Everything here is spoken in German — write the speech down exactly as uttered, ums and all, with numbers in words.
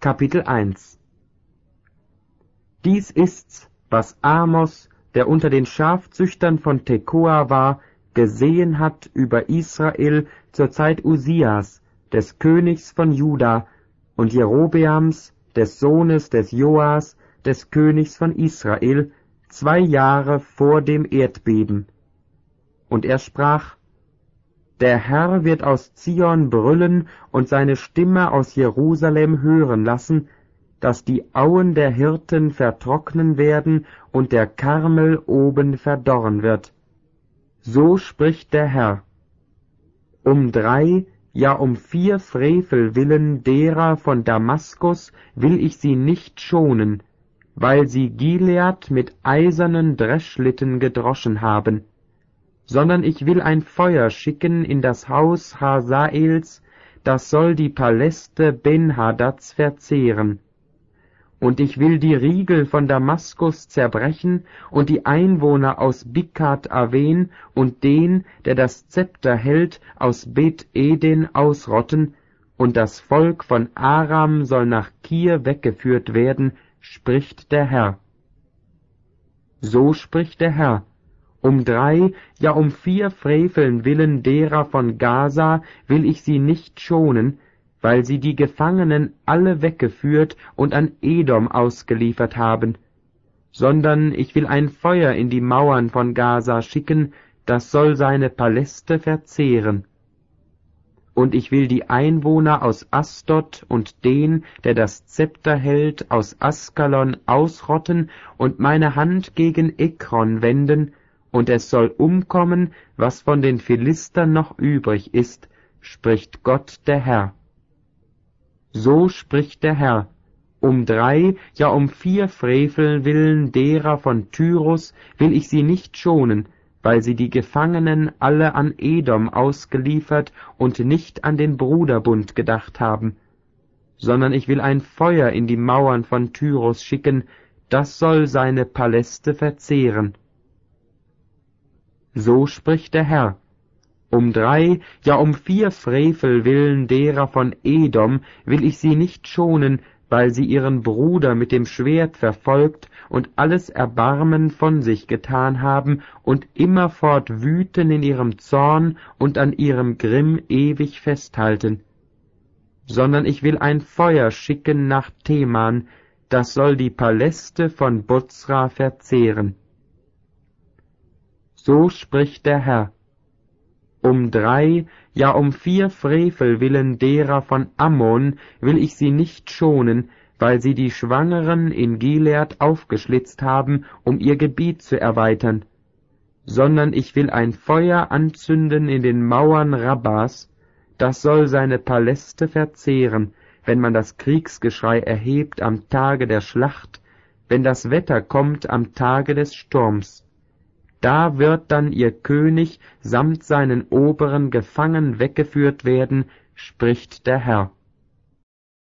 Kapitel eins. Dies ist's, was Amos, der unter den Schafzüchtern von Tekoa war, gesehen hat über Israel zur Zeit Usias, des Königs von Juda, und Jerobeams, des Sohnes des Joas, des Königs von Israel, zwei Jahre vor dem Erdbeben. Und er sprach: Der Herr wird aus Zion brüllen und seine Stimme aus Jerusalem hören lassen, dass die Auen der Hirten vertrocknen werden und der Karmel oben verdorren wird. So spricht der Herr. Um drei, ja um vier Frevel willen derer von Damaskus will ich sie nicht schonen, weil sie Gilead mit eisernen Dreschlitten gedroschen haben, sondern ich will ein Feuer schicken in das Haus Hasaels, das soll die Paläste Ben-Hadads verzehren. Und ich will die Riegel von Damaskus zerbrechen und die Einwohner aus Bikat Aven und den, der das Zepter hält, aus Bet-Eden ausrotten, und das Volk von Aram soll nach Kir weggeführt werden, spricht der Herr. So spricht der Herr. Um drei, ja um vier Freveln willen derer von Gaza will ich sie nicht schonen, weil sie die Gefangenen alle weggeführt und an Edom ausgeliefert haben, sondern ich will ein Feuer in die Mauern von Gaza schicken, das soll seine Paläste verzehren. Und ich will die Einwohner aus Asdod und den, der das Zepter hält, aus Askalon ausrotten und meine Hand gegen Ekron wenden, und es soll umkommen, was von den Philistern noch übrig ist, spricht Gott der Herr. So spricht der Herr, um drei, ja um vier Frevel willen derer von Tyrus will ich sie nicht schonen, weil sie die Gefangenen alle an Edom ausgeliefert und nicht an den Bruderbund gedacht haben, sondern ich will ein Feuer in die Mauern von Tyrus schicken, das soll seine Paläste verzehren. So spricht der Herr. Um drei, ja um vier Frevel willen derer von Edom will ich sie nicht schonen, weil sie ihren Bruder mit dem Schwert verfolgt und alles Erbarmen von sich getan haben und immerfort wüten in ihrem Zorn und an ihrem Grimm ewig festhalten. Sondern ich will ein Feuer schicken nach Teman, das soll die Paläste von Bozra verzehren. So spricht der Herr. Um drei, ja um vier Frevel willen derer von Ammon will ich sie nicht schonen, weil sie die Schwangeren in Gilead aufgeschlitzt haben, um ihr Gebiet zu erweitern, sondern ich will ein Feuer anzünden in den Mauern Rabbas, das soll seine Paläste verzehren, wenn man das Kriegsgeschrei erhebt am Tage der Schlacht, wenn das Wetter kommt am Tage des Sturms. Da wird dann ihr König samt seinen Oberen gefangen weggeführt werden, spricht der Herr.